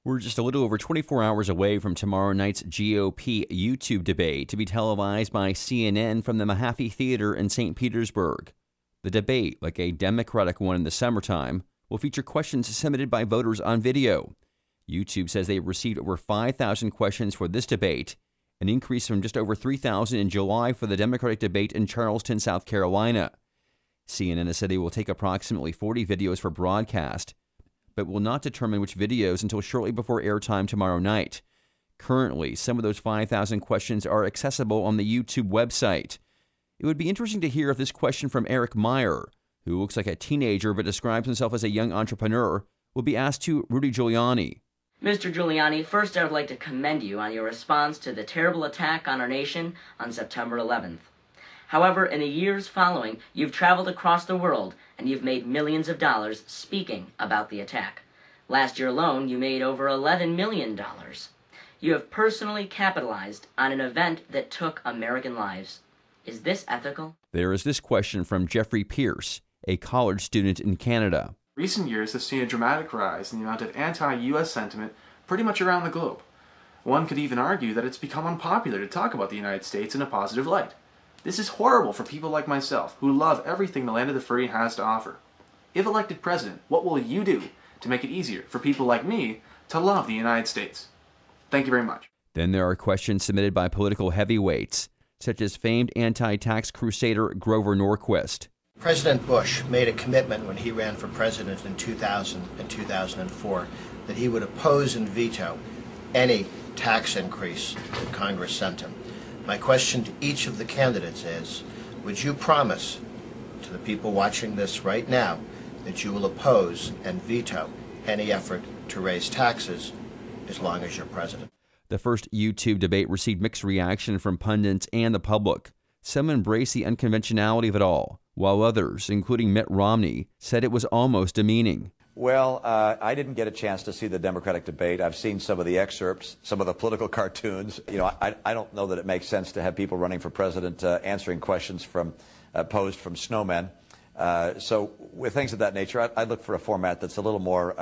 We're just a little over 24 hours away from tomorrow night's GOP YouTube debate to be televised by CNN from the Mahaffey Theater in St. Petersburg. The debate, like a Democratic one in the summertime, will feature questions submitted by voters on video. YouTube says they received over 5,000 questions for this debate, an increase from just over 3,000 in July for the Democratic debate in Charleston, South Carolina. CNN has said they will take approximately 40 videos for broadcast, but will not determine which videos until shortly before airtime tomorrow night. Currently, some of those 5,000 questions are accessible on the YouTube website. It would be interesting to hear if this question from Eric Meyer, who looks like a teenager but describes himself as a young entrepreneur, will be asked to Rudy Giuliani. Mr. Giuliani, first I would like to commend you on your response to the terrible attack on our nation on September 11th. However, in the years following, you've traveled across the world and you've made millions of dollars speaking about the attack. Last year alone, you made over $11 million. You have personally capitalized on an event that took American lives. Is this ethical? There is this question from Jeffrey Pierce, a college student in Canada. Recent years have seen a dramatic rise in the amount of anti-U.S. sentiment pretty much around the globe. One could even argue that it's become unpopular to talk about the United States in a positive light. This is horrible for people like myself, who love everything the land of the free has to offer. If elected president, what will you do to make it easier for people like me to love the United States? Thank you very much. Then there are questions submitted by political heavyweights, such as famed anti-tax crusader Grover Norquist. President Bush made a commitment when he ran for president in 2000 and 2004 that he would oppose and veto any tax increase that Congress sent him. My question to each of the candidates is, would you promise to the people watching this right now that you will oppose and veto any effort to raise taxes as long as you're president? The first YouTube debate received mixed reaction from pundits and the public. Some embraced the unconventionality of it all, while others, including Mitt Romney, said it was almost demeaning. Well, I didn't get a chance to see the Democratic debate. I've seen some of the excerpts, some of the political cartoons. I don't know that it makes sense to have people running for president answering questions posed from snowmen. So with things of that nature, I'd look for a format that's a little more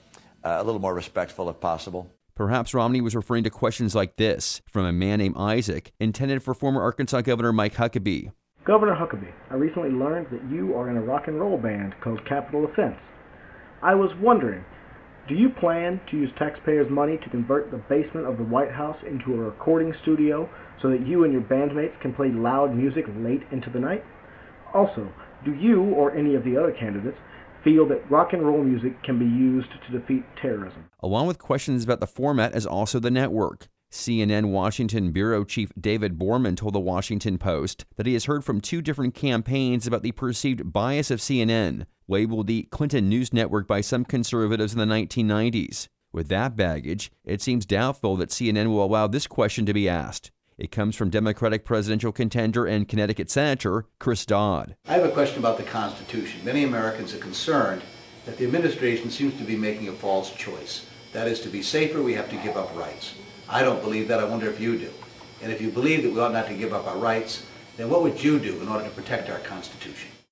respectful if possible. Perhaps Romney was referring to questions like this from a man named Isaac, intended for former Arkansas Governor Mike Huckabee. Governor Huckabee, I recently learned that you are in a rock and roll band called Capital Offense. I was wondering, do you plan to use taxpayers' money to convert the basement of the White House into a recording studio so that you and your bandmates can play loud music late into the night? Also, do you or any of the other candidates feel that rock and roll music can be used to defeat terrorism? Along with questions about the format is also the network. CNN Washington Bureau Chief David Borman told the Washington Post that he has heard from two different campaigns about the perceived bias of CNN, labeled the Clinton News Network by some conservatives in the 1990s. With that baggage, it seems doubtful that CNN will allow this question to be asked. It comes from Democratic presidential contender and Connecticut Senator Chris Dodd. I have a question about the Constitution. Many Americans are concerned that the administration seems to be making a false choice. That is, to be safer, we have to give up rights. I don't believe that. I wonder if you do. And if you believe that we ought not to give up our rights, then what would you do in order to protect our Constitution?